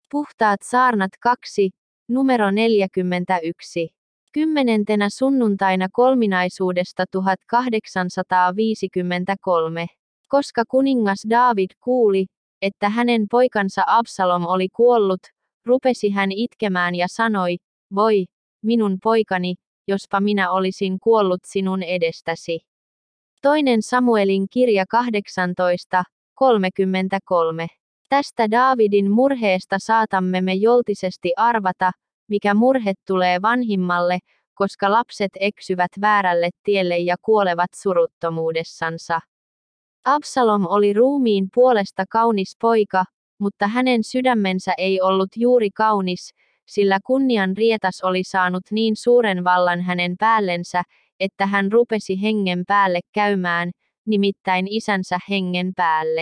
Puhtaat saarnat 2, numero 41. 10. sunnuntaina kolminaisuudesta 1853. Koska kuningas Daavid kuuli, että hänen poikansa Absalom oli kuollut, rupesi hän itkemään ja sanoi, voi, minun poikani, jospa minä olisin kuollut sinun edestäsi. 2. Samuelin kirja 18:33. Tästä Daavidin murheesta saatamme me joltisesti arvata, mikä murhe tulee vanhimmalle, koska lapset eksyvät väärälle tielle ja kuolevat suruttomuudessansa. Absalom oli ruumiin puolesta kaunis poika, mutta hänen sydämensä ei ollut juuri kaunis, sillä kunnian rietas oli saanut niin suuren vallan hänen päällensä, että hän rupesi hengen päälle käymään, nimittäin isänsä hengen päälle.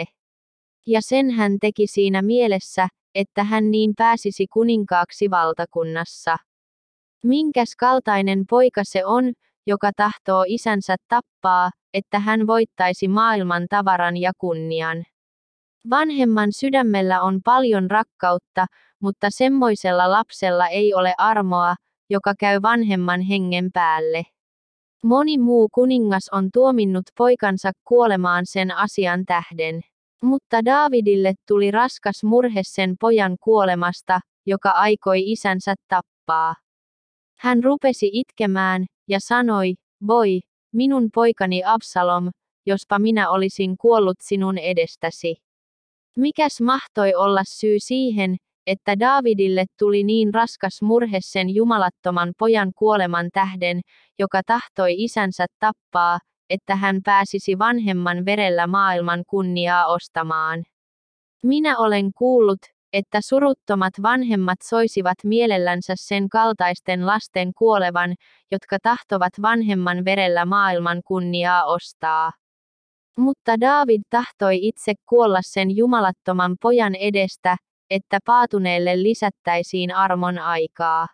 Ja sen hän teki siinä mielessä, että hän niin pääsisi kuninkaaksi valtakunnassa. Minkäs kaltainen poika se on, joka tahtoo isänsä tappaa, että hän voittaisi maailman tavaran ja kunnian. Vanhemman sydämellä on paljon rakkautta, mutta semmoisella lapsella ei ole armoa, joka käy vanhemman hengen päälle. Moni muu kuningas on tuominnut poikansa kuolemaan sen asian tähden. Mutta Daavidille tuli raskas murhe sen pojan kuolemasta, joka aikoi isänsä tappaa. Hän rupesi itkemään, ja sanoi, voi, minun poikani Absalom, jospa minä olisin kuollut sinun edestäsi. Mikäs mahtoi olla syy siihen, että Daavidille tuli niin raskas murhe sen jumalattoman pojan kuoleman tähden, joka tahtoi isänsä tappaa, että hän pääsisi vanhemman verellä maailman kunniaa ostamaan. Minä olen kuullut, että suruttomat vanhemmat soisivat mielellänsä sen kaltaisten lasten kuolevan, jotka tahtovat vanhemman verellä maailman kunniaa ostaa. Mutta Daavid tahtoi itse kuolla sen jumalattoman pojan edestä, että paatuneelle lisättäisiin armon aikaa.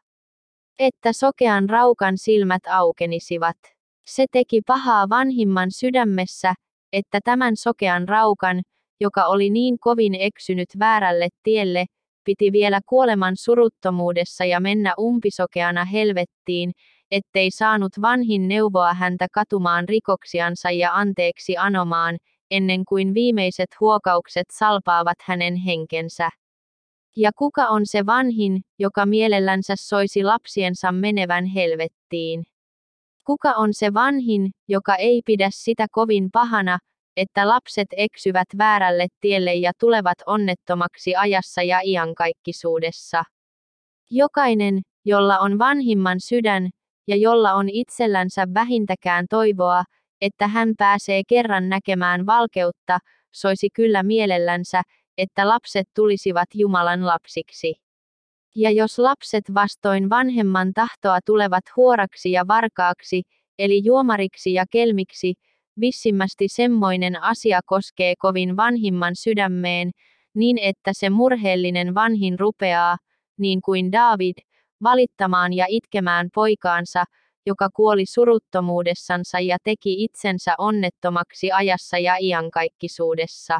Että sokean raukan silmät aukenisivat. Se teki pahaa vanhimman sydämessä, että tämän sokean raukan, joka oli niin kovin eksynyt väärälle tielle, piti vielä kuoleman suruttomuudessa ja mennä umpisokeana helvettiin, ettei saanut vanhin neuvoa häntä katumaan rikoksiansa ja anteeksi anomaan, ennen kuin viimeiset huokaukset salpaavat hänen henkensä. Ja kuka on se vanhin, joka mielellänsä soisi lapsiensa menevän helvettiin? Kuka on se vanhin, joka ei pidä sitä kovin pahana, että lapset eksyvät väärälle tielle ja tulevat onnettomaksi ajassa ja iankaikkisuudessa? Jokainen, jolla on vanhimman sydän, ja jolla on itsellänsä vähintäkään toivoa, että hän pääsee kerran näkemään valkeutta, soisi kyllä mielellänsä, että lapset tulisivat Jumalan lapsiksi. Ja jos lapset vastoin vanhemman tahtoa tulevat huoraksi ja varkaaksi, eli juomariksi ja kelmiksi, vissimmästi semmoinen asia koskee kovin vanhimman sydämeen, niin että se murheellinen vanhin rupeaa, niin kuin Daavid, valittamaan ja itkemään poikaansa, joka kuoli suruttomuudessansa ja teki itsensä onnettomaksi ajassa ja iankaikkisuudessa.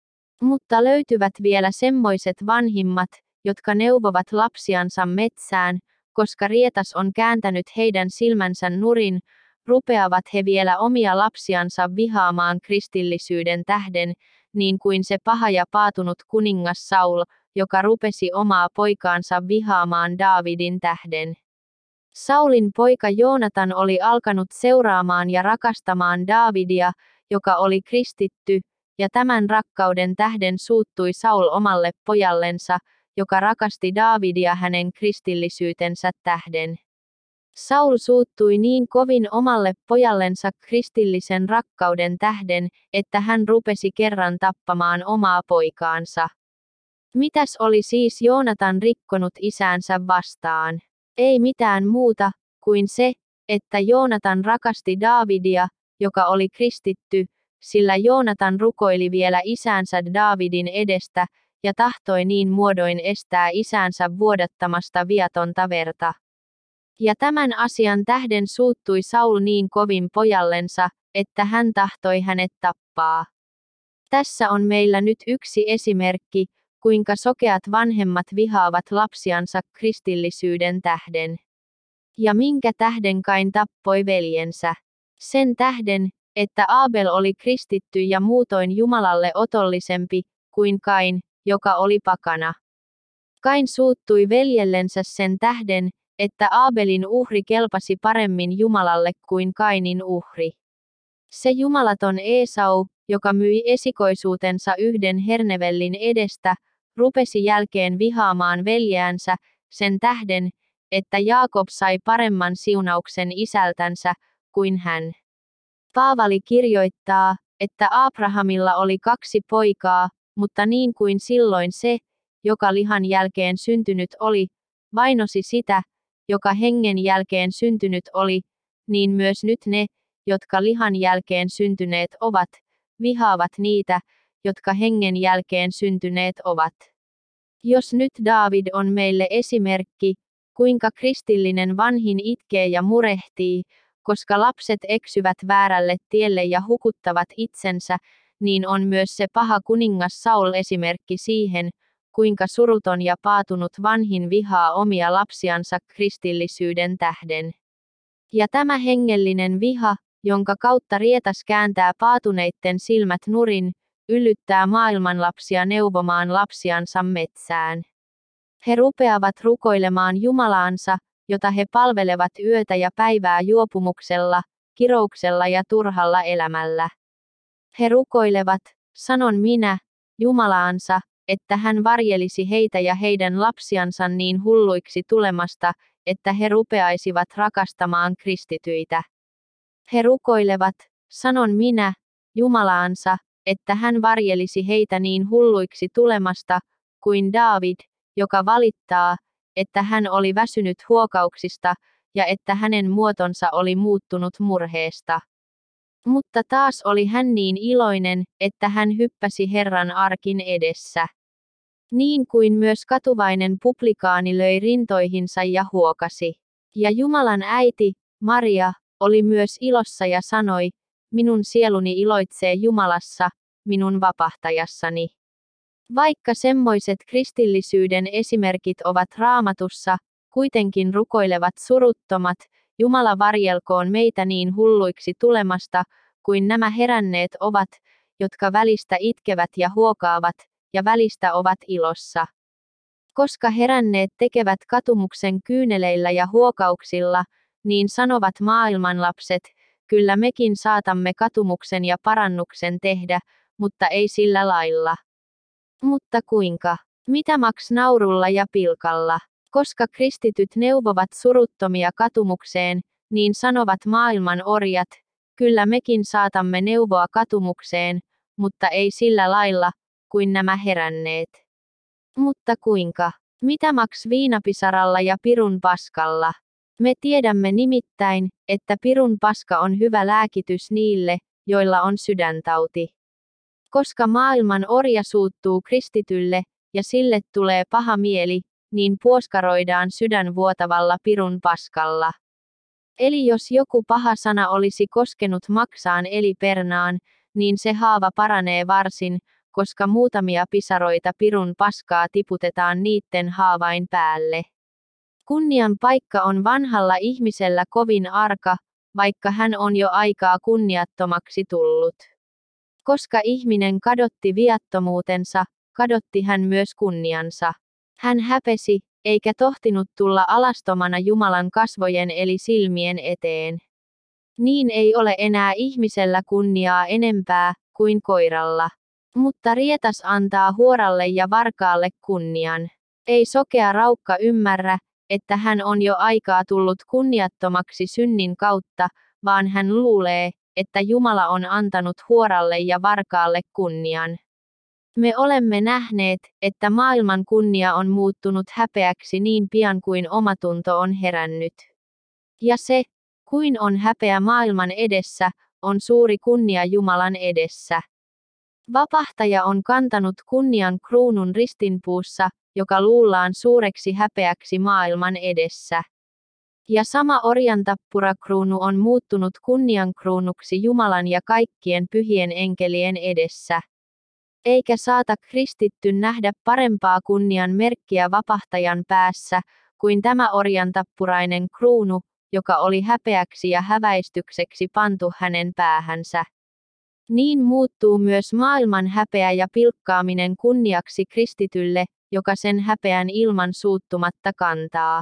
Mutta löytyvät vielä semmoiset vanhimmat, jotka neuvovat lapsiansa metsään, koska rietas on kääntänyt heidän silmänsä nurin, rupeavat he vielä omia lapsiansa vihaamaan kristillisyyden tähden, niin kuin se paha ja paatunut kuningas Saul, joka rupesi omaa poikaansa vihaamaan Daavidin tähden. Saulin poika Joonatan oli alkanut seuraamaan ja rakastamaan Daavidia, joka oli kristitty, ja tämän rakkauden tähden suuttui Saul omalle pojallensa, joka rakasti Daavidia hänen kristillisyytensä tähden. Saul suuttui niin kovin omalle pojallensa kristillisen rakkauden tähden, että hän rupesi kerran tappamaan omaa poikaansa. Mitäs oli siis Joonatan rikkonut isäänsä vastaan? Ei mitään muuta, kuin se, että Joonatan rakasti Daavidia, joka oli kristitty, sillä Joonatan rukoili vielä isäänsä Daavidin edestä, ja tahtoi niin muodoin estää isäänsä vuodattamasta viatonta verta. Ja tämän asian tähden suuttui Saul niin kovin pojallensa, että hän tahtoi hänet tappaa. Tässä on meillä nyt yksi esimerkki, kuinka sokeat vanhemmat vihaavat lapsiansa kristillisyyden tähden. Ja minkä tähden Kain tappoi veljensä? Sen tähden, että Aabel oli kristitty ja muutoin Jumalalle otollisempi kuin Kain, joka oli pakana. Kain suuttui veljellensä sen tähden, että Aabelin uhri kelpasi paremmin Jumalalle kuin Kainin uhri. Se jumalaton Esau, joka myi esikoisuutensa yhden hernevellin edestä, rupesi jälkeen vihaamaan veljäänsä, sen tähden, että Jaakob sai paremman siunauksen isältänsä kuin hän. Paavali kirjoittaa, että Abrahamilla oli 2 poikaa, mutta niin kuin silloin se, joka lihan jälkeen syntynyt oli, vainosi sitä, joka hengen jälkeen syntynyt oli, niin myös nyt ne, jotka lihan jälkeen syntyneet ovat, vihaavat niitä, jotka hengen jälkeen syntyneet ovat. Jos nyt Daavid on meille esimerkki, kuinka kristillinen vanhin itkee ja murehtii, koska lapset eksyvät väärälle tielle ja hukuttavat itsensä, niin on myös se paha kuningas Saul esimerkki siihen, kuinka suruton ja paatunut vanhin vihaa omia lapsiansa kristillisyyden tähden. Ja tämä hengellinen viha, jonka kautta rietas kääntää paatuneitten silmät nurin, yllyttää maailmanlapsia neuvomaan lapsiansa metsään. He rupeavat rukoilemaan Jumalaansa, jota he palvelevat yötä ja päivää juopumuksella, kirouksella ja turhalla elämällä. He rukoilevat, sanon minä, Jumalaansa, että hän varjelisi heitä ja heidän lapsiansa niin hulluiksi tulemasta, että he rupeaisivat rakastamaan kristityitä. He rukoilevat, sanon minä, Jumalaansa, että hän varjelisi heitä niin hulluiksi tulemasta, kuin Daavid, joka valittaa, että hän oli väsynyt huokauksista, ja että hänen muotonsa oli muuttunut murheesta. Mutta taas oli hän niin iloinen, että hän hyppäsi Herran arkin edessä. Niin kuin myös katuvainen publikaani löi rintoihinsa ja huokasi. Ja Jumalan äiti, Maria, oli myös ilossa ja sanoi, minun sieluni iloitsee Jumalassa, minun vapahtajassani. Vaikka semmoiset kristillisyyden esimerkit ovat Raamatussa, kuitenkin rukoilevat suruttomat, Jumala varjelkoon meitä niin hulluiksi tulemasta, kuin nämä heränneet ovat, jotka välistä itkevät ja huokaavat, ja välistä ovat ilossa. Koska heränneet tekevät katumuksen kyyneleillä ja huokauksilla, niin sanovat maailmanlapset, kyllä mekin saatamme katumuksen ja parannuksen tehdä, mutta ei sillä lailla. Mutta kuinka? Mitä maks naurulla ja pilkalla? Koska kristityt neuvovat suruttomia katumukseen, niin sanovat maailman orjat, kyllä mekin saatamme neuvoa katumukseen, mutta ei sillä lailla, kuin nämä heränneet. Mutta kuinka? Mitä maks viinapisaralla ja pirun paskalla? Me tiedämme nimittäin, että pirun paska on hyvä lääkitys niille, joilla on sydäntauti. Koska maailman orja suuttuu kristitylle, ja sille tulee paha mieli, niin puoskaroidaan sydän vuotavalla pirun paskalla. Eli jos joku paha sana olisi koskenut maksaan eli pernaan, niin se haava paranee varsin, koska muutamia pisaroita pirun paskaa tiputetaan niitten haavain päälle. Kunnian paikka on vanhalla ihmisellä kovin arka, vaikka hän on jo aikaa kunniattomaksi tullut. Koska ihminen kadotti viattomuutensa, kadotti hän myös kunniansa. Hän häpesi, eikä tohtinut tulla alastomana Jumalan kasvojen eli silmien eteen. Niin ei ole enää ihmisellä kunniaa enempää kuin koiralla. Mutta rietas antaa huoralle ja varkaalle kunnian. Ei sokea raukka ymmärrä, että hän on jo aikaa tullut kunniattomaksi synnin kautta, vaan hän luulee, että Jumala on antanut huoralle ja varkaalle kunnian. Me olemme nähneet, että maailman kunnia on muuttunut häpeäksi niin pian kuin omatunto on herännyt. Ja se, kuin on häpeä maailman edessä, on suuri kunnia Jumalan edessä. Vapahtaja on kantanut kunnian kruunun ristinpuussa, joka luullaan suureksi häpeäksi maailman edessä. Ja sama orjantappurakruunu on muuttunut kunniankruunuksi Jumalan ja kaikkien pyhien enkelien edessä. Eikä saata kristitty nähdä parempaa kunnian merkkiä vapahtajan päässä, kuin tämä orjantappurainen kruunu, joka oli häpeäksi ja häväistykseksi pantu hänen päähänsä. Niin muuttuu myös maailman häpeä ja pilkkaaminen kunniaksi kristitylle, joka sen häpeän ilman suuttumatta kantaa.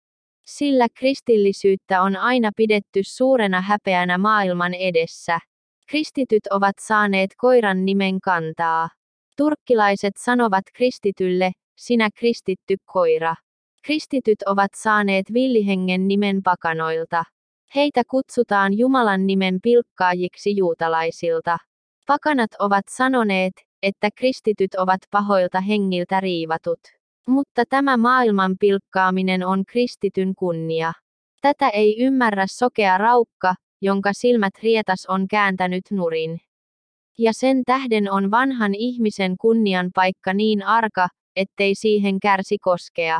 Sillä kristillisyyttä on aina pidetty suurena häpeänä maailman edessä. Kristityt ovat saaneet koiran nimen kantaa. Turkkilaiset sanovat kristitylle, sinä kristitty koira. Kristityt ovat saaneet villihengen nimen pakanoilta. Heitä kutsutaan Jumalan nimen pilkkaajiksi juutalaisilta. Pakanat ovat sanoneet, että kristityt ovat pahoilta hengiltä riivatut. Mutta tämä maailman pilkkaaminen on kristityn kunnia. Tätä ei ymmärrä sokea raukka, jonka silmät rietas on kääntänyt nurin. Ja sen tähden on vanhan ihmisen kunnian paikka niin arka, ettei siihen kärsi koskea.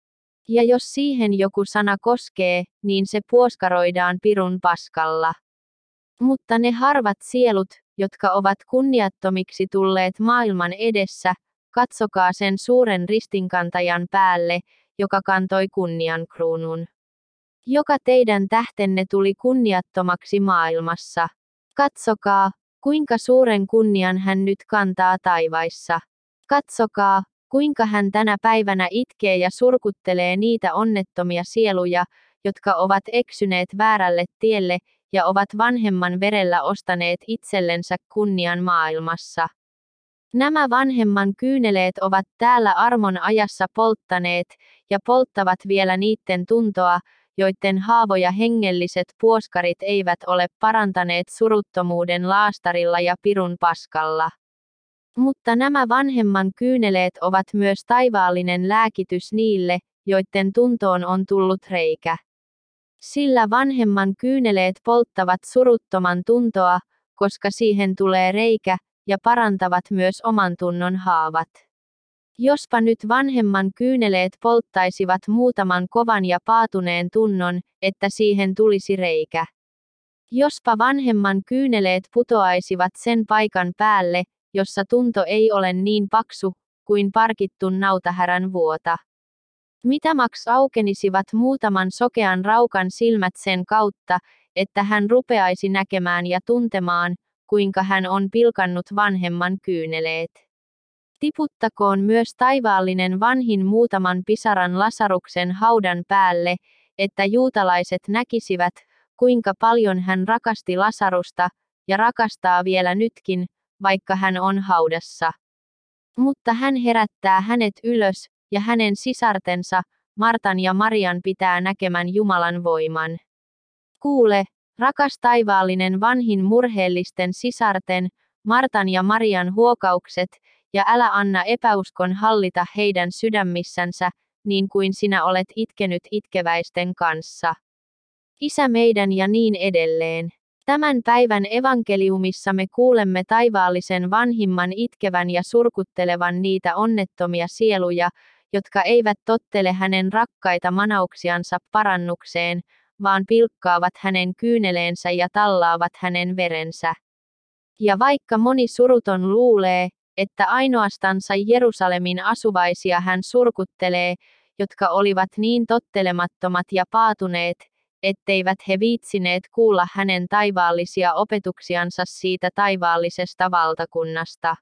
Ja jos siihen joku sana koskee, niin se puoskaroidaan pirun paskalla. Mutta ne harvat sielut, jotka ovat kunniattomiksi tulleet maailman edessä, katsokaa sen suuren ristinkantajan päälle, joka kantoi kunniankruunun. Joka teidän tähtenne tuli kunniattomaksi maailmassa. Katsokaa, kuinka suuren kunnian hän nyt kantaa taivaissa. Katsokaa, kuinka hän tänä päivänä itkee ja surkuttelee niitä onnettomia sieluja, jotka ovat eksyneet väärälle tielle, ja ovat vanhemman verellä ostaneet itsellensä kunnian maailmassa. Nämä vanhemman kyyneleet ovat täällä armon ajassa polttaneet, ja polttavat vielä niitten tuntoa, joiden haavoja hengelliset puoskarit eivät ole parantaneet suruttomuuden laastarilla ja pirun paskalla. Mutta nämä vanhemman kyyneleet ovat myös taivaallinen lääkitys niille, joiden tuntoon on tullut reikä. Sillä vanhemman kyyneleet polttavat suruttoman tuntoa, koska siihen tulee reikä, ja parantavat myös oman tunnon haavat. Jospa nyt vanhemman kyyneleet polttaisivat muutaman kovan ja paatuneen tunnon, että siihen tulisi reikä. Jospa vanhemman kyyneleet putoaisivat sen paikan päälle, jossa tunto ei ole niin paksu, kuin parkittun nautahärän vuota. Mitä maks aukenisivat muutaman sokean raukan silmät sen kautta, että hän rupeaisi näkemään ja tuntemaan, kuinka hän on pilkannut vanhemman kyyneleet. Tiputtakoon myös taivaallinen vanhin muutaman pisaran Lasaruksen haudan päälle, että juutalaiset näkisivät, kuinka paljon hän rakasti Lasarusta, ja rakastaa vielä nytkin, vaikka hän on haudassa. Mutta hän herättää hänet ylös, ja hänen sisartensa, Martan ja Marian pitää näkemän Jumalan voiman. Kuule, rakas taivaallinen vanhin murheellisten sisarten, Martan ja Marian huokaukset, ja älä anna epäuskon hallita heidän sydämissänsä, niin kuin sinä olet itkenyt itkeväisten kanssa. Isä meidän ja niin edelleen. Tämän päivän evankeliumissa me kuulemme taivaallisen vanhimman itkevän ja surkuttelevan niitä onnettomia sieluja, jotka eivät tottele hänen rakkaita manauksiansa parannukseen, vaan pilkkaavat hänen kyyneleensä ja tallaavat hänen verensä. Ja vaikka moni suruton luulee, että ainoastansa Jerusalemin asuvaisia hän surkuttelee, jotka olivat niin tottelemattomat ja paatuneet, etteivät he viitsineet kuulla hänen taivaallisia opetuksiansa siitä taivaallisesta valtakunnasta.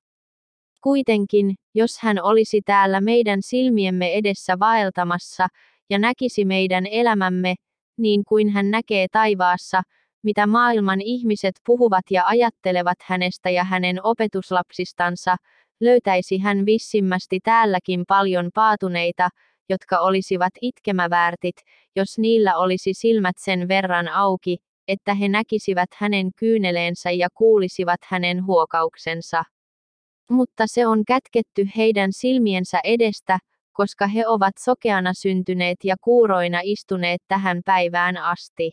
Kuitenkin, jos hän olisi täällä meidän silmiemme edessä vaeltamassa, ja näkisi meidän elämämme, niin kuin hän näkee taivaassa, mitä maailman ihmiset puhuvat ja ajattelevat hänestä ja hänen opetuslapsistansa, löytäisi hän vissimmästi täälläkin paljon paatuneita, jotka olisivat itkemäväärtit, jos niillä olisi silmät sen verran auki, että he näkisivät hänen kyyneleensä ja kuulisivat hänen huokauksensa. Mutta se on kätketty heidän silmiensä edestä, koska he ovat sokeana syntyneet ja kuuroina istuneet tähän päivään asti.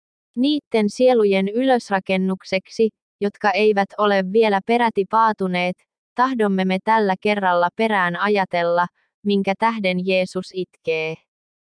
Niitten sielujen ylösrakennukseksi, jotka eivät ole vielä peräti paatuneet, tahdomme me tällä kerralla perään ajatella, minkä tähden Jeesus itkee.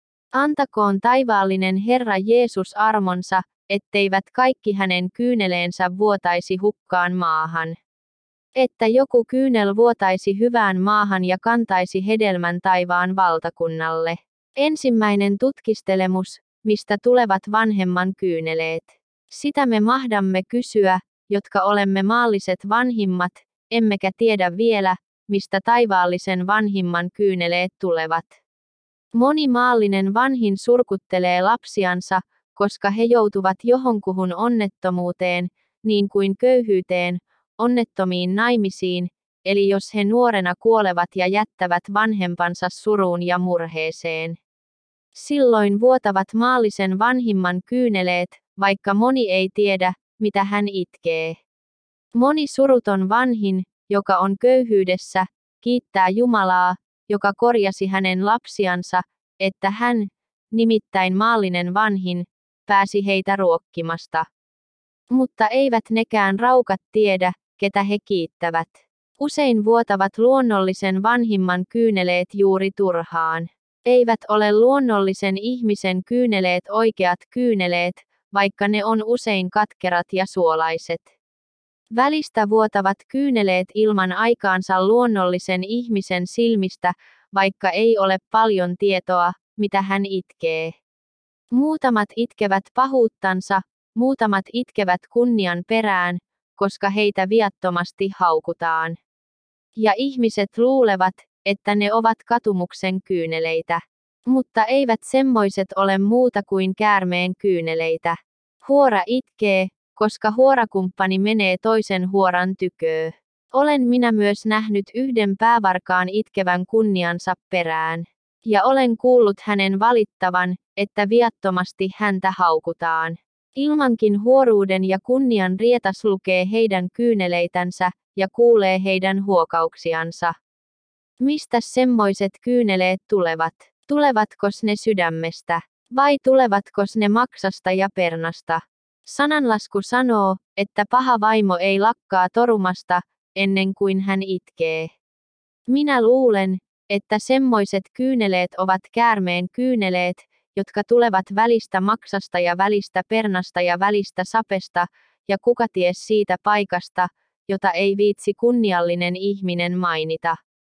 Antakoon taivaallinen Herra Jeesus armonsa, etteivät kaikki hänen kyyneleensä vuotaisi hukkaan maahan. että joku kyynel vuotaisi hyvään maahan ja kantaisi hedelmän taivaan valtakunnalle. Ensimmäinen tutkistelemus, mistä tulevat vanhemman kyyneleet. Sitä me mahdamme kysyä, jotka olemme maalliset vanhimmat, emmekä tiedä vielä, mistä taivaallisen vanhimman kyyneleet tulevat. Moni maallinen vanhin surkuttelee lapsiansa, koska he joutuvat johonkuhun onnettomuuteen, niin kuin köyhyyteen, onnettomiin naimisiin, eli jos he nuorena kuolevat ja jättävät vanhempansa suruun ja murheeseen. Silloin vuotavat maallisen vanhimman kyyneleet, vaikka moni ei tiedä, mitä hän itkee. Moni suruton vanhin, joka on köyhyydessä, kiittää Jumalaa, joka korjasi hänen lapsiansa, että hän, nimittäin maallinen vanhin, pääsi heitä ruokkimasta. Mutta eivät nekään raukat tiedä, ketä he kiittävät. Usein vuotavat luonnollisen vanhimman kyyneleet juuri turhaan. Eivät ole luonnollisen ihmisen kyyneleet oikeat kyyneleet, vaikka ne on usein katkerat ja suolaiset. Välistä vuotavat kyyneleet ilman aikaansa luonnollisen ihmisen silmistä, vaikka ei ole paljon tietoa, mitä hän itkee. Muutamat itkevät pahuuttansa, muutamat itkevät kunnian perään, koska heitä viattomasti haukutaan. Ja ihmiset luulevat, että ne ovat katumuksen kyyneleitä. Mutta eivät semmoiset ole muuta kuin käärmeen kyyneleitä. Huora itkee, koska huorakumppani menee toisen huoran tyköön. Olen minä myös nähnyt yhden päävarkaan itkevän kunniansa perään. Ja olen kuullut hänen valittavan, että viattomasti häntä haukutaan. Ilmankin huoruuden ja kunnian rietas lukee heidän kyyneleitänsä, ja kuulee heidän huokauksiansa. Mistä semmoiset kyyneleet tulevat? Tulevatkos ne sydämestä? Vai tulevatkos ne maksasta ja pernasta? Sananlasku sanoo, että paha vaimo ei lakkaa torumasta, ennen kuin hän itkee. Minä luulen, että semmoiset kyyneleet ovat käärmeen kyyneleet, jotka tulevat välistä maksasta ja välistä pernasta ja välistä sapesta, ja kuka ties siitä paikasta, jota ei viitsi kunniallinen ihminen mainita.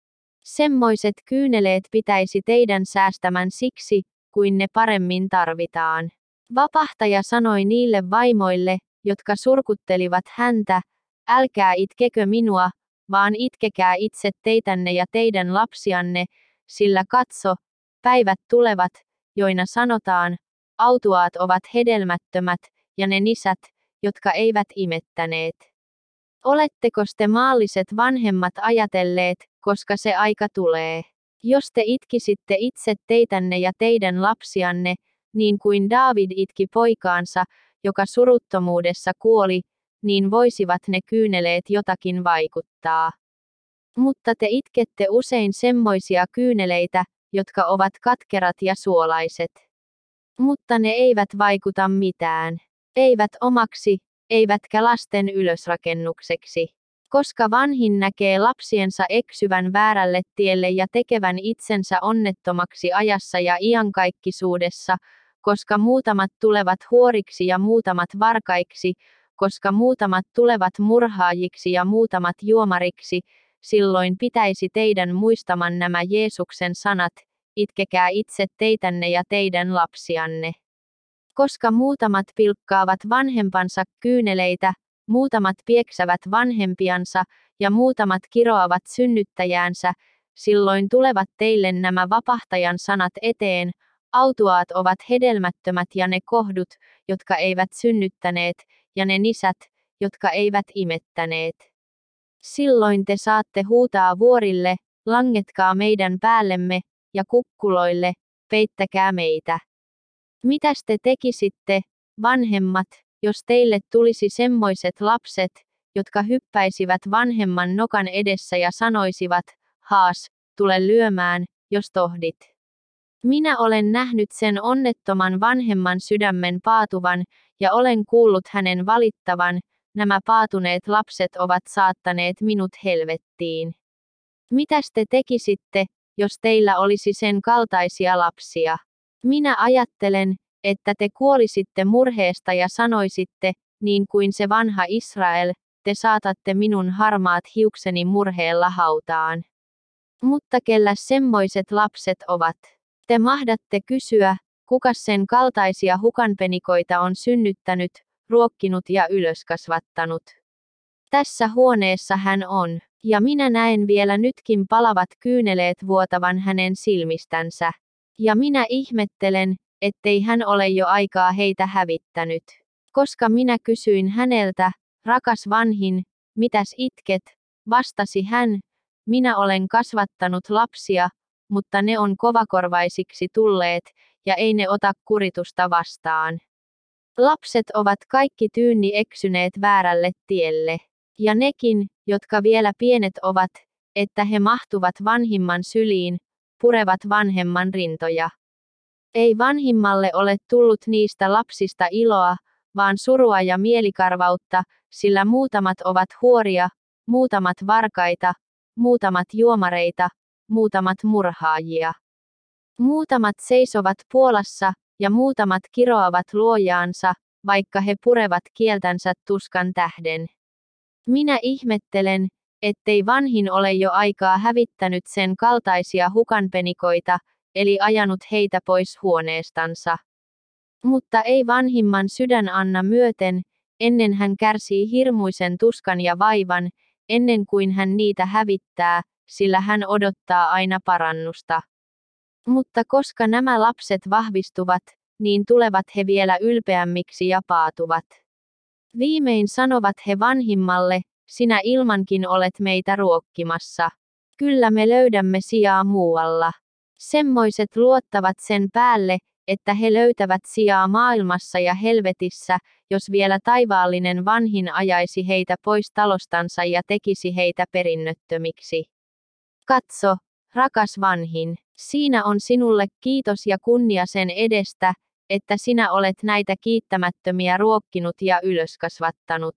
Semmoiset kyyneleet pitäisi teidän säästämän siksi, kuin ne paremmin tarvitaan. Vapahtaja sanoi niille vaimoille, jotka surkuttelivat häntä, älkää itkekö minua, vaan itkekää itse teitänne ja teidän lapsianne, sillä katso, päivät tulevat, joina sanotaan, autuaat ovat hedelmättömät, ja ne nisät, jotka eivät imettäneet. Olettekos te maalliset vanhemmat ajatelleet, koska se aika tulee? Jos te itkisitte itse teitänne ja teidän lapsianne, niin kuin Daavid itki poikaansa, joka suruttomuudessa kuoli, niin voisivat ne kyyneleet jotakin vaikuttaa. Mutta te itkette usein semmoisia kyyneleitä, jotka ovat katkerat ja suolaiset. Mutta ne eivät vaikuta mitään. Eivät omaksi, eivätkä lasten ylösrakennukseksi. Koska vanhin näkee lapsiensa eksyvän väärälle tielle ja tekevän itsensä onnettomaksi ajassa ja iankaikkisuudessa, koska muutamat tulevat huoriksi ja muutamat varkaiksi, koska muutamat tulevat murhaajiksi ja muutamat juomariksi, silloin pitäisi teidän muistaman nämä Jeesuksen sanat, itkekää itse teitänne ja teidän lapsianne. Koska muutamat pilkkaavat vanhempansa kyyneleitä, muutamat pieksävät vanhempiansa, ja muutamat kiroavat synnyttäjäänsä, silloin tulevat teille nämä vapahtajan sanat eteen, autuaat ovat hedelmättömät ja ne kohdut, jotka eivät synnyttäneet, ja ne nisät, jotka eivät imettäneet. Silloin te saatte huutaa vuorille, langetkaa meidän päällemme, ja kukkuloille, peittäkää meitä. Mitäs te tekisitte, vanhemmat, jos teille tulisi semmoiset lapset, jotka hyppäisivät vanhemman nokan edessä ja sanoisivat, haas, tule lyömään, jos tohdit. Minä olen nähnyt sen onnettoman vanhemman sydämen paatuvan, ja olen kuullut hänen valittavan, nämä paatuneet lapset ovat saattaneet minut helvettiin. Mitäs te tekisitte, jos teillä olisi sen kaltaisia lapsia? Minä ajattelen, että te kuolisitte murheesta ja sanoisitte, niin kuin se vanha Israel, te saatatte minun harmaat hiukseni murheella hautaan. Mutta kellä semmoiset lapset ovat? Te mahdatte kysyä, kuka sen kaltaisia hukanpenikoita on synnyttänyt, ruokkinut ja ylöskasvattanut. Tässä huoneessa hän on, ja minä näen vielä nytkin palavat kyyneleet vuotavan hänen silmistänsä. Ja minä ihmettelen, ettei hän ole jo aikaa heitä hävittänyt. Koska minä kysyin häneltä, rakas vanhin, mitäs itket, vastasi hän, minä olen kasvattanut lapsia, mutta ne on kovakorvaisiksi tulleet, ja ei ne ota kuritusta vastaan. Lapset ovat kaikki tyynni eksyneet väärälle tielle. Ja nekin, jotka vielä pienet ovat, että he mahtuvat vanhimman syliin, purevat vanhemman rintoja. Ei vanhimmalle ole tullut niistä lapsista iloa, vaan surua ja mielikarvautta, sillä muutamat ovat huoria, muutamat varkaita, muutamat juomareita, muutamat murhaajia. Muutamat seisovat Puolassa, ja muutamat kiroavat luojaansa, vaikka he purevat kieltänsä tuskan tähden. Minä ihmettelen, ettei vanhin ole jo aikaa hävittänyt sen kaltaisia hukanpenikoita, eli ajanut heitä pois huoneestansa. Mutta ei vanhimman sydän anna myöten, ennen hän kärsii hirmuisen tuskan ja vaivan, ennen kuin hän niitä hävittää, sillä hän odottaa aina parannusta. Mutta koska nämä lapset vahvistuvat, niin tulevat he vielä ylpeämmiksi ja paatuvat. Viimein sanovat he vanhimmalle, sinä ilmankin olet meitä ruokkimassa. Kyllä me löydämme sijaa muualla. Semmoiset luottavat sen päälle, että he löytävät sijaa maailmassa ja helvetissä, jos vielä taivaallinen vanhin ajaisi heitä pois talostansa ja tekisi heitä perinnöttömiksi. Katso, rakas vanhin, siinä on sinulle kiitos ja kunnia sen edestä, että sinä olet näitä kiittämättömiä ruokkinut ja ylöskasvattanut.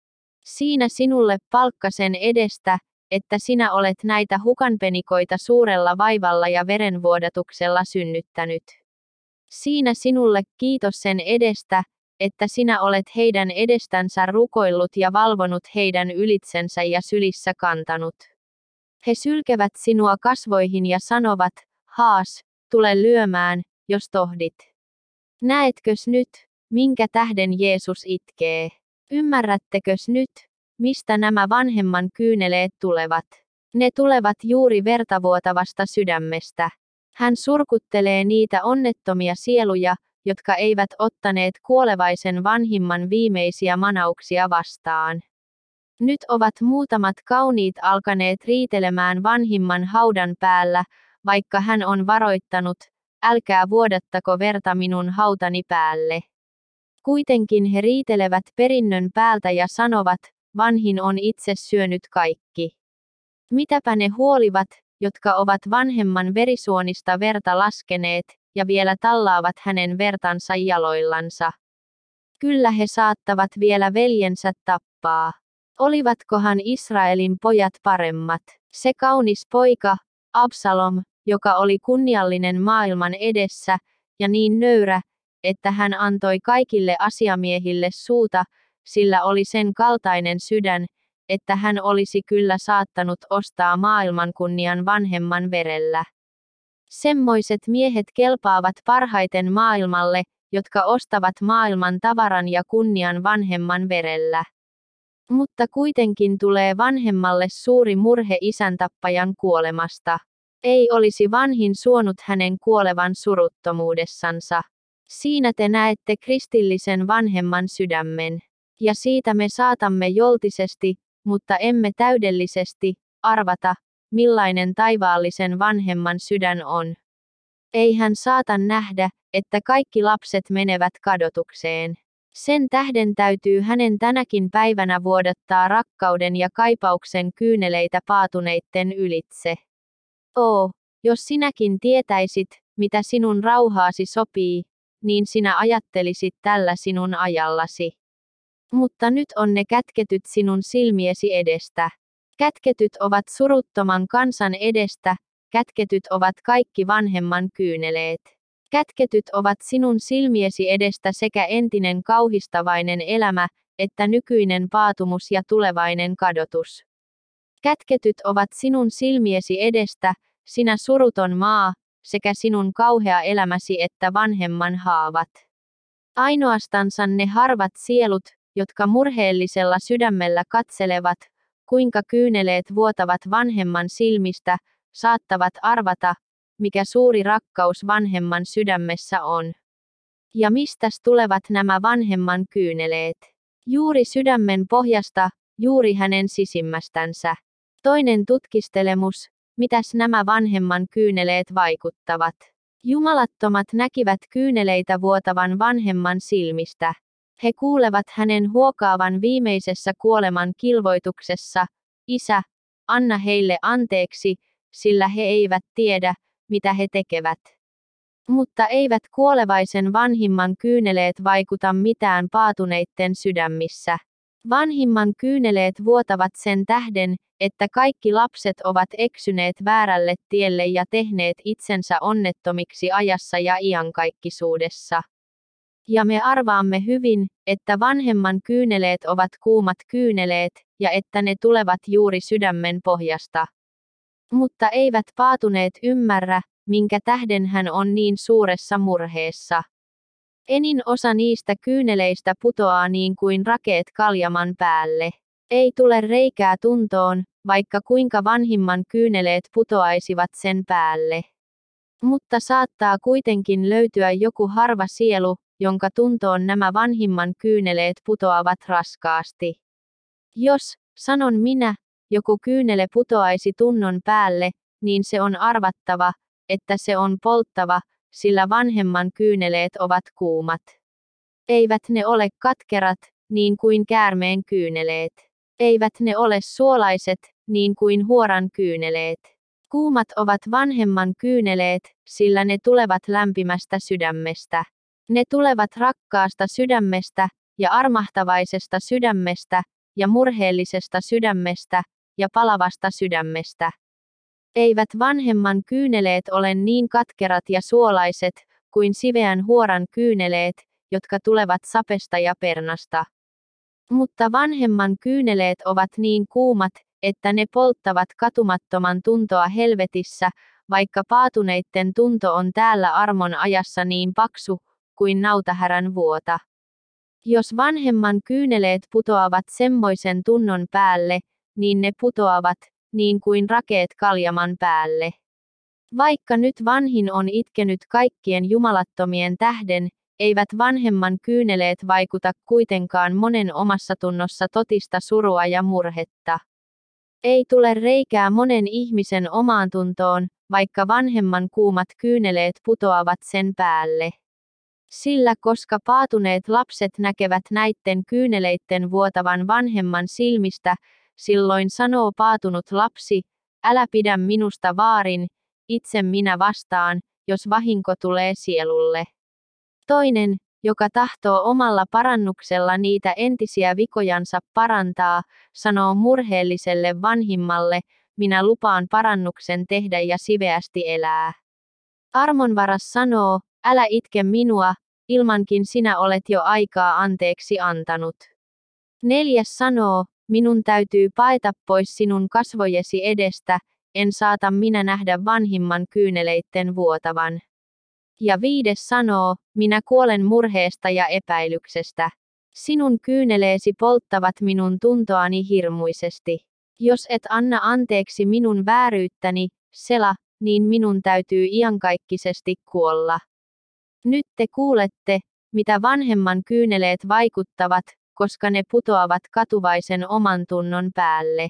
Siinä sinulle palkka sen edestä, että sinä olet näitä hukanpenikoita suurella vaivalla ja verenvuodatuksella synnyttänyt. Siinä sinulle kiitos sen edestä, että sinä olet heidän edestänsä rukoillut ja valvonut heidän ylitsensä ja sylissä kantanut. He sylkevät sinua kasvoihin ja sanovat, haas, tule lyömään, jos tohdit. Näetkös nyt, minkä tähden Jeesus itkee? Ymmärrättekös nyt, mistä nämä vanhemman kyyneleet tulevat? Ne tulevat juuri vertavuotavasta sydämestä. Hän surkuttelee niitä onnettomia sieluja, jotka eivät ottaneet kuolevaisen vanhimman viimeisiä manauksia vastaan. Nyt ovat muutamat kauniit alkaneet riitelemään vanhimman haudan päällä, vaikka hän on varoittanut, älkää vuodattako verta minun hautani päälle. Kuitenkin he riitelevät perinnön päältä ja sanovat, vanhin on itse syönyt kaikki. Mitäpä ne huolivat, jotka ovat vanhemman verisuonista verta laskeneet, ja vielä tallaavat hänen vertansa jaloillansa. Kyllä he saattavat vielä veljensä tappaa. Olivatkohan Israelin pojat paremmat? Se kaunis poika, Absalom, joka oli kunniallinen maailman edessä, ja niin nöyrä, että hän antoi kaikille asiamiehille suuta, sillä oli sen kaltainen sydän, että hän olisi kyllä saattanut ostaa maailmankunnian vanhemman verellä. Semmoiset miehet kelpaavat parhaiten maailmalle, jotka ostavat maailman tavaran ja kunnian vanhemman verellä. Mutta kuitenkin tulee vanhemmalle suuri murhe isäntappajan kuolemasta. Ei olisi vanhin suonut hänen kuolevan suruttomuudessansa. Siinä te näette kristillisen vanhemman sydämen. Ja siitä me saatamme joltisesti, mutta emme täydellisesti, arvata, millainen taivaallisen vanhemman sydän on. Ei hän saata nähdä, että kaikki lapset menevät kadotukseen. Sen tähden täytyy hänen tänäkin päivänä vuodattaa rakkauden ja kaipauksen kyyneleitä paatuneitten ylitse. Jos sinäkin tietäisit, mitä sinun rauhaasi sopii, niin sinä ajattelisit tällä sinun ajallasi. Mutta nyt on ne kätketyt sinun silmiesi edestä. Kätketyt ovat suruttoman kansan edestä, kätketyt ovat kaikki vanhemman kyyneleet. Kätketyt ovat sinun silmiesi edestä sekä entinen kauhistavainen elämä, että nykyinen paatumus ja tulevainen kadotus. Kätketyt ovat sinun silmiesi edestä, sinä suruton maa, sekä sinun kauhea elämäsi että vanhemman haavat. Ainoastansa ne harvat sielut, jotka murheellisella sydämellä katselevat, kuinka kyyneleet vuotavat vanhemman silmistä, saattavat arvata, mikä suuri rakkaus vanhemman sydämessä on. Ja mistäs tulevat nämä vanhemman kyyneleet? Juuri sydämen pohjasta, juuri hänen sisimmästänsä. Toinen tutkistelemus, mitäs nämä vanhemman kyyneleet vaikuttavat. Jumalattomat näkivät kyyneleitä vuotavan vanhemman silmistä. He kuulevat hänen huokaavan viimeisessä kuoleman kilvoituksessa, Isä, anna heille anteeksi, sillä he eivät tiedä, mitä he tekevät. Mutta eivät kuolevaisen vanhimman kyyneleet vaikuta mitään paatuneitten sydämissä. Vanhimman kyyneleet vuotavat sen tähden, että kaikki lapset ovat eksyneet väärälle tielle ja tehneet itsensä onnettomiksi ajassa ja iankaikkisuudessa. Ja me arvaamme hyvin, että vanhemman kyyneleet ovat kuumat kyyneleet, ja että ne tulevat juuri sydämen pohjasta. Mutta eivät paatuneet ymmärrä, minkä tähden hän on niin suuressa murheessa. Enin osa niistä kyyneleistä putoaa niin kuin rakeet kaljaman päälle. Ei tule reikää tuntoon, vaikka kuinka vanhimman kyyneleet putoaisivat sen päälle. Mutta saattaa kuitenkin löytyä joku harva sielu, jonka tuntoon nämä vanhimman kyyneleet putoavat raskaasti. Jos, sanon minä, joku kyynele putoaisi tunnon päälle, niin se on arvattava, että se on polttava, sillä vanhemman kyyneleet ovat kuumat. Eivät ne ole katkerat, niin kuin käärmeen kyyneleet. Eivät ne ole suolaiset, niin kuin huoran kyyneleet. Kuumat ovat vanhemman kyyneleet, sillä ne tulevat lämpimästä sydämestä. Ne tulevat rakkaasta sydämestä, ja armahtavaisesta sydämestä, ja murheellisesta sydämestä, ja palavasta sydämestä. Eivät vanhemman kyyneleet ole niin katkerat ja suolaiset, kuin siveän huoran kyyneleet, jotka tulevat sapesta ja pernasta. Mutta vanhemman kyyneleet ovat niin kuumat, että ne polttavat katumattoman tuntoa helvetissä, vaikka paatuneitten tunto on täällä armon ajassa niin paksu, kuin nautahärän vuota. Jos vanhemman kyyneleet putoavat semmoisen tunnon päälle, niin ne putoavat, niin kuin rakeet kaljaman päälle. Vaikka nyt vanhin on itkenyt kaikkien jumalattomien tähden, eivät vanhemman kyyneleet vaikuta kuitenkaan monen omassa tunnossa totista surua ja murhetta. Ei tule reikää monen ihmisen omaan tuntoon, vaikka vanhemman kuumat kyyneleet putoavat sen päälle. Sillä koska paatuneet lapset näkevät näitten kyyneleitten vuotavan vanhemman silmistä, silloin sanoo paatunut lapsi, älä pidä minusta vaarin, itse minä vastaan, jos vahinko tulee sielulle. Toinen, joka tahtoo omalla parannuksella niitä entisiä vikojansa parantaa, sanoo murheelliselle vanhimmalle, minä lupaan parannuksen tehdä ja siveästi elää. Armonvaras sanoo, älä itke minua, ilmankin sinä olet jo aikaa anteeksi antanut. Neljäs sanoo, minun täytyy paeta pois sinun kasvojesi edestä, en saata minä nähdä vanhimman kyyneleitten vuotavan. Ja viides sanoo, minä kuolen murheesta ja epäilyksestä. Sinun kyyneleesi polttavat minun tuntoani hirmuisesti. Jos et anna anteeksi minun vääryyttäni, Sela, niin minun täytyy iankaikkisesti kuolla. Nyt te kuulette, mitä vanhemman kyyneleet vaikuttavat, koska ne putoavat katuvaisen oman tunnon päälle.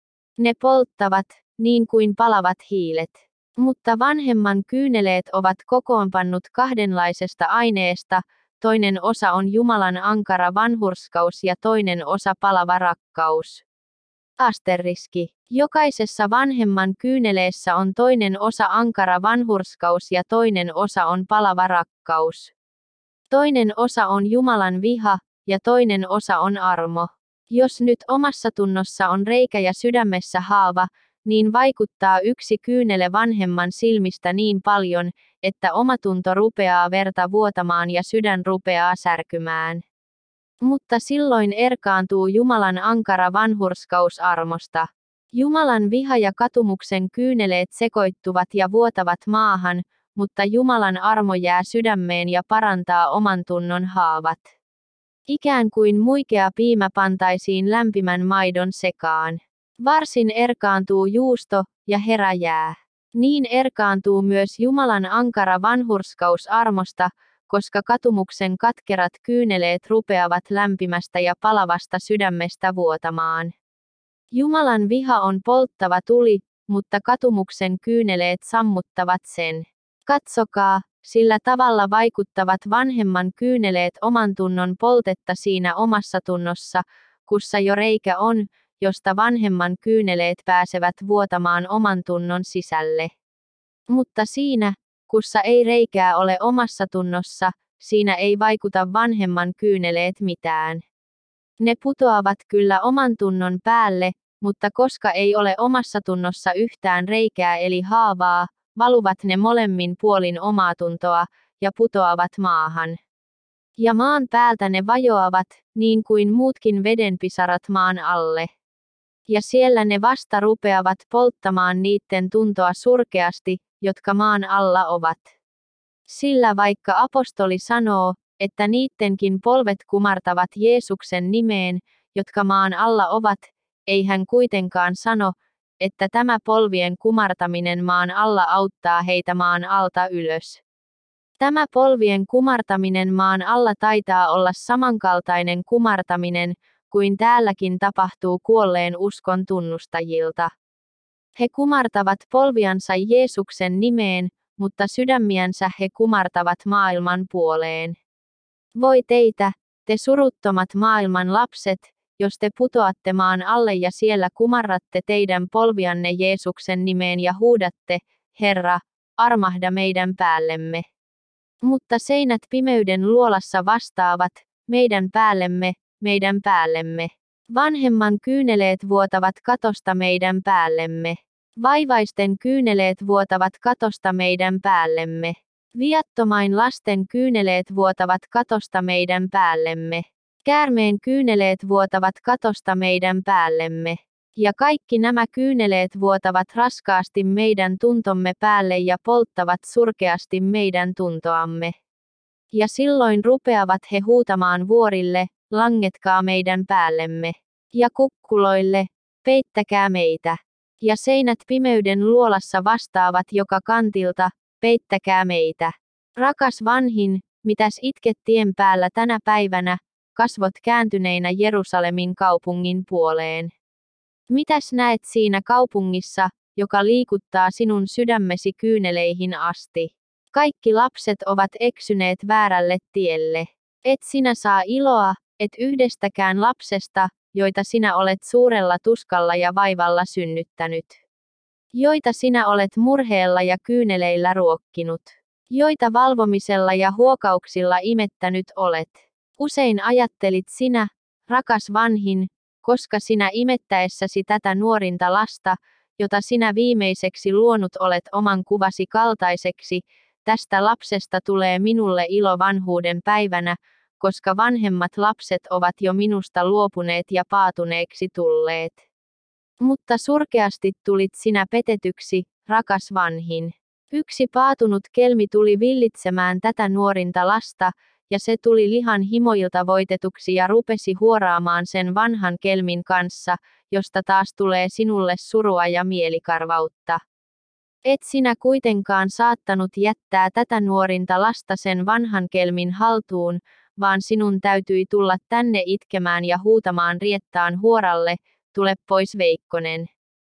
Ne polttavat, niin kuin palavat hiilet. Mutta vanhemman kyyneleet ovat kokoonpannut kahdenlaisesta aineesta, toinen osa on Jumalan ankara vanhurskaus ja toinen osa palava rakkaus. Asteriski. Jokaisessa vanhemman kyyneleessä on toinen osa ankara vanhurskaus ja toinen osa on palava rakkaus. Toinen osa on Jumalan viha, ja toinen osa on armo. Jos nyt omassa tunnossa on reikä ja sydämessä haava, niin vaikuttaa yksi kyynele vanhemman silmistä niin paljon, että omatunto rupeaa verta vuotamaan ja sydän rupeaa särkymään. Mutta silloin erkaantuu Jumalan ankara vanhurskaus armosta. Jumalan viha ja katumuksen kyyneleet sekoittuvat ja vuotavat maahan, mutta Jumalan armo jää sydämeen ja parantaa omantunnon haavat. Ikään kuin muikea piimä pantaisiin lämpimän maidon sekaan. Varsin erkaantuu juusto, ja heräjää. Niin erkaantuu myös Jumalan ankara vanhurskaus armosta, koska katumuksen katkerat kyyneleet rupeavat lämpimästä ja palavasta sydämestä vuotamaan. Jumalan viha on polttava tuli, mutta katumuksen kyyneleet sammuttavat sen. Katsokaa, sillä tavalla vaikuttavat vanhemman kyyneleet omantunnon poltetta siinä omassa tunnossa, kussa jo reikä on, josta vanhemman kyyneleet pääsevät vuotamaan omantunnon sisälle. Mutta siinä, kussa ei reikää ole omassa tunnossa, siinä ei vaikuta vanhemman kyyneleet mitään. Ne putoavat kyllä omantunnon päälle, mutta koska ei ole omassa tunnossa yhtään reikää eli haavaa, valuvat ne molemmin puolin omaatuntoa, ja putoavat maahan. Ja maan päältä ne vajoavat, niin kuin muutkin vedenpisarat maan alle. Ja siellä ne vasta rupeavat polttamaan niitten tuntoa surkeasti, jotka maan alla ovat. Sillä vaikka apostoli sanoo, että niittenkin polvet kumartavat Jeesuksen nimeen, jotka maan alla ovat, ei hän kuitenkaan sano, että tämä polvien kumartaminen maan alla auttaa heitä maan alta ylös. Tämä polvien kumartaminen maan alla taitaa olla samankaltainen kumartaminen, kuin täälläkin tapahtuu kuolleen uskon tunnustajilta. He kumartavat polviansa Jeesuksen nimeen, mutta sydämiänsä he kumartavat maailman puoleen. Voi teitä, te suruttomat maailman lapset, jos te putoatte maan alle ja siellä kumarratte teidän polvianne Jeesuksen nimeen ja huudatte, Herra, armahda meidän päällemme. Mutta seinät pimeyden luolassa vastaavat, meidän päällemme, meidän päällemme. Vanhemman kyyneleet vuotavat katosta meidän päällemme. Vaivaisten kyyneleet vuotavat katosta meidän päällemme. Viattomain lasten kyyneleet vuotavat katosta meidän päällemme. Käärmeen kyyneleet vuotavat katosta meidän päällemme. Ja kaikki nämä kyyneleet vuotavat raskaasti meidän tuntomme päälle ja polttavat surkeasti meidän tuntoamme. Ja silloin rupeavat he huutamaan vuorille, langetkaa meidän päällemme. Ja kukkuloille, peittäkää meitä. Ja seinät pimeyden luolassa vastaavat joka kantilta, peittäkää meitä. Rakas vanhin, mitäs itket tien päällä tänä päivänä, kasvot kääntyneinä Jerusalemin kaupungin puoleen. Mitäs näet siinä kaupungissa, joka liikuttaa sinun sydämesi kyyneleihin asti? Kaikki lapset ovat eksyneet väärälle tielle. Et sinä saa iloa, et yhdestäkään lapsesta, joita sinä olet suurella tuskalla ja vaivalla synnyttänyt. Joita sinä olet murheella ja kyyneleillä ruokkinut. Joita valvomisella ja huokauksilla imettänyt olet. Usein ajattelit sinä, rakas vanhin, koska sinä imettäessäsi tätä nuorinta lasta, jota sinä viimeiseksi luonut olet oman kuvasi kaltaiseksi, tästä lapsesta tulee minulle ilo vanhuuden päivänä, koska vanhemmat lapset ovat jo minusta luopuneet ja paatuneeksi tulleet. Mutta surkeasti tulit sinä petetyksi, rakas vanhin. Yksi paatunut kelmi tuli villitsemään tätä nuorinta lasta, ja se tuli lihan himoilta voitetuksi ja rupesi huoraamaan sen vanhan kelmin kanssa, josta taas tulee sinulle surua ja mielikarvautta. Et sinä kuitenkaan saattanut jättää tätä nuorinta lasta sen vanhan kelmin haltuun, vaan sinun täytyi tulla tänne itkemään ja huutamaan Riettaan huoralle, tule pois veikkonen.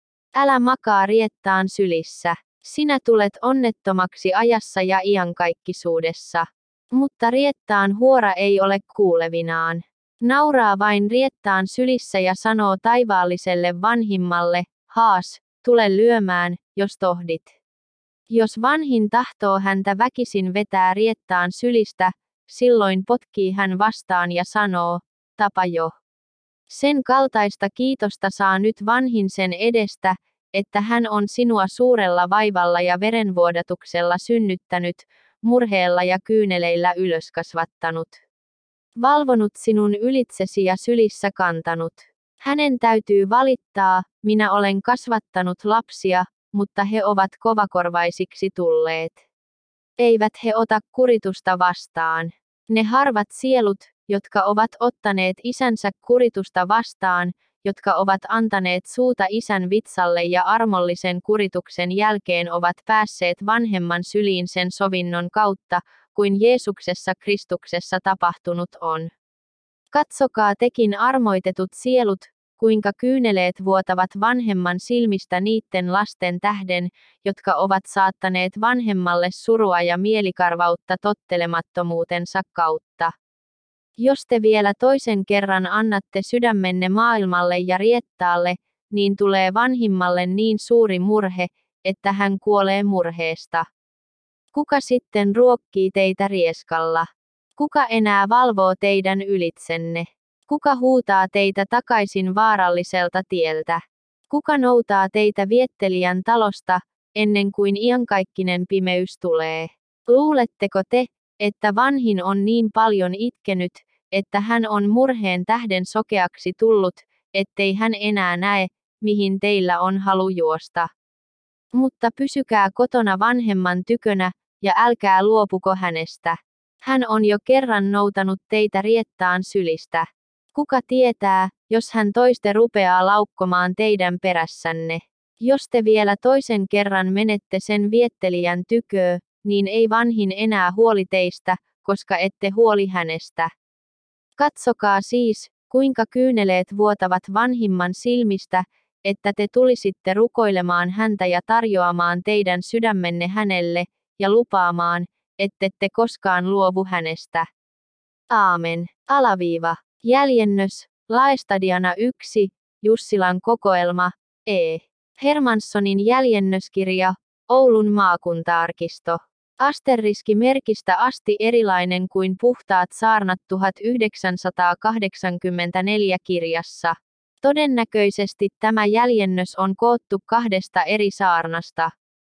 Älä makaa Riettaan sylissä. Sinä tulet onnettomaksi ajassa ja iankaikkisuudessa. Mutta Riettaan huora ei ole kuulevinaan. Nauraa vain Riettaan sylissä ja sanoo taivaalliselle vanhimmalle, haas, tule lyömään, jos tohdit. Jos vanhin tahtoo häntä väkisin vetää Riettaan sylistä, silloin potkii hän vastaan ja sanoo, tapa jo. Sen kaltaista kiitosta saa nyt vanhin sen edestä, että hän on sinua suurella vaivalla ja verenvuodatuksella synnyttänyt, murheella ja kyyneleillä ylöskasvattanut. valvonut sinun ylitsesi ja sylissä kantanut. Hänen täytyy valittaa, minä olen kasvattanut lapsia, mutta he ovat kovakorvaisiksi tulleet. Eivät he ota kuritusta vastaan. Ne harvat sielut, jotka ovat ottaneet isänsä kuritusta vastaan, jotka ovat antaneet suuta isän vitsalle ja armollisen kurituksen jälkeen ovat päässeet vanhemman syliin sen sovinnon kautta, kuin Jeesuksessa Kristuksessa tapahtunut on. Katsokaa tekin armoitetut sielut, kuinka kyyneleet vuotavat vanhemman silmistä niitten lasten tähden, jotka ovat saattaneet vanhemmalle surua ja mielikarvautta tottelemattomuutensa kautta. Jos te vielä toisen kerran annatte sydämenne maailmalle ja riettaalle, niin tulee vanhimmalle niin suuri murhe, että hän kuolee murheesta. Kuka sitten ruokkii teitä rieskalla? Kuka enää valvoo teidän ylitsenne? Kuka huutaa teitä takaisin vaaralliselta tieltä? Kuka noutaa teitä viettelijän talosta, ennen kuin iankaikkinen pimeys tulee? Luuletteko te, että vanhin on niin paljon itkenyt, että hän on murheen tähden sokeaksi tullut, ettei hän enää näe, mihin teillä on halu juosta? Mutta pysykää kotona vanhemman tykönä, ja älkää luopuko hänestä. Hän on jo kerran noutanut teitä riettaan sylistä. Kuka tietää, jos hän toiste rupeaa laukkomaan teidän perässänne? Jos te vielä toisen kerran menette sen viettelijän tyköö, niin ei vanhin enää huoli teistä, koska ette huoli hänestä. Katsokaa siis, kuinka kyyneleet vuotavat vanhimman silmistä, että te tulisitte rukoilemaan häntä ja tarjoamaan teidän sydämenne hänelle, ja lupaamaan, ettette koskaan luovu hänestä. Aamen. Jäljennös, Laestadiana 1, Jussilan kokoelma, E. Hermanssonin jäljennöskirja, Oulun maakuntaarkisto. Asteriskimerkistä asti erilainen kuin Puhtaat saarnat 1984 kirjassa. Todennäköisesti tämä jäljennös on koottu 2 eri saarnasta.